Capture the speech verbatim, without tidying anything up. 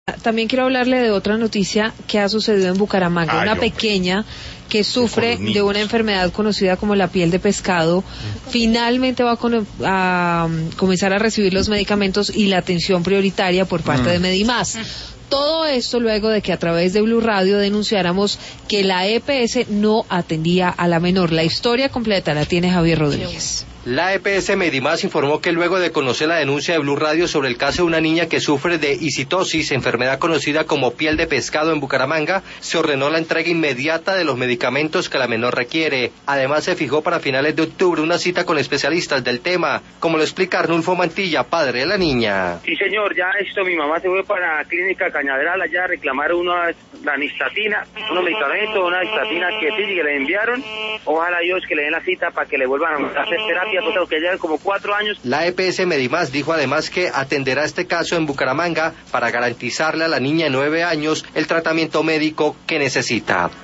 También quiero hablarle de otra noticia que ha sucedido en Bucaramanga. Ay, una hombre. pequeña que sufre de una enfermedad conocida como la piel de pescado, finalmente va a, con, a comenzar a recibir los medicamentos y la atención prioritaria por parte mm. de Medimás. Todo esto luego de que a través de Blue Radio denunciáramos que la E P S no atendía a la menor. La historia completa la tiene Javier Rodríguez. La E P S Medimás informó que luego de conocer la denuncia de Blue Radio sobre el caso de una niña que sufre de isitosis, enfermedad conocida como piel de pescado en Bucaramanga, se ordenó la entrega inmediata de los medicamentos que la menor requiere. Además, se fijó para finales de octubre una cita con especialistas del tema, como lo explica Arnulfo Mantilla, padre de la niña. Sí, señor, ya esto, mi mamá se fue para la clínica Cañaveral allá a reclamar una, la anistatina, unos medicamentos, una anistatina que sí, que le enviaron. Ojalá Dios que le den la cita para que le vuelvan a hacer terapia. Que llevan como cuatro años. La E P S Medimás dijo además que atenderá este caso en Bucaramanga para garantizarle a la niña de nueve años el tratamiento médico que necesita.